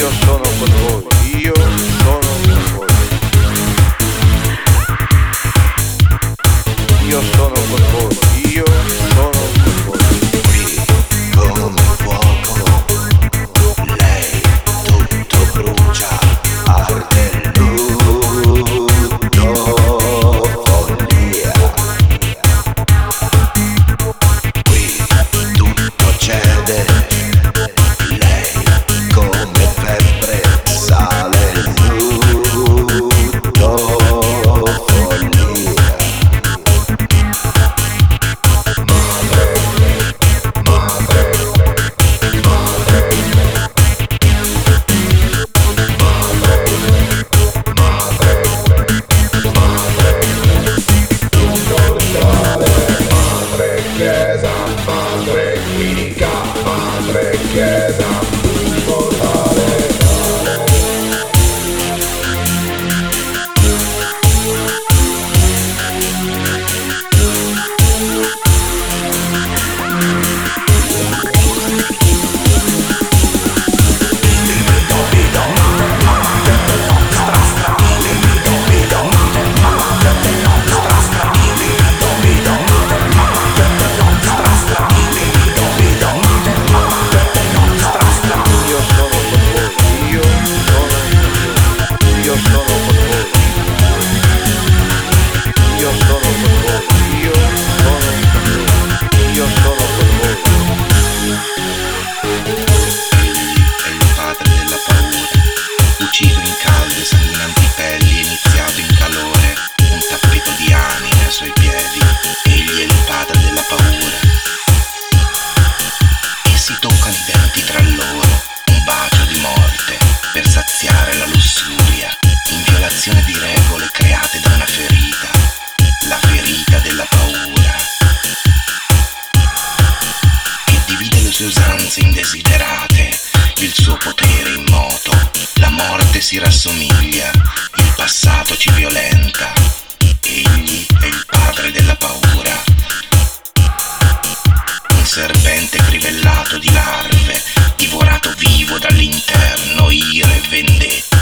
io sono con voi, io sono con voi. Io sono con voi, io sono con voi. Qui come fuoco, lei tutto brucia, arde lutto, follia. Qui tutto cede, lei come febbre sale lutto, follia. Chiesa, madre clinica, madre chiesa, mortale. Ucciso in calde, sanguinanti pelli, iniziato in calore, un tappeto di anime ai suoi piedi, egli è il padre della paura. E si toccano i denti tra loro, un bacio di morte, per saziare la lussuria, in violazione di regole create da una ferita, la ferita della paura, che divide le sue usanze indesiderate, il suo potere immoto. La morte si rassomiglia, il passato ci violenta, egli è il padre della paura. Un serpente crivellato di larve, divorato vivo dall'interno, ira e vendetta.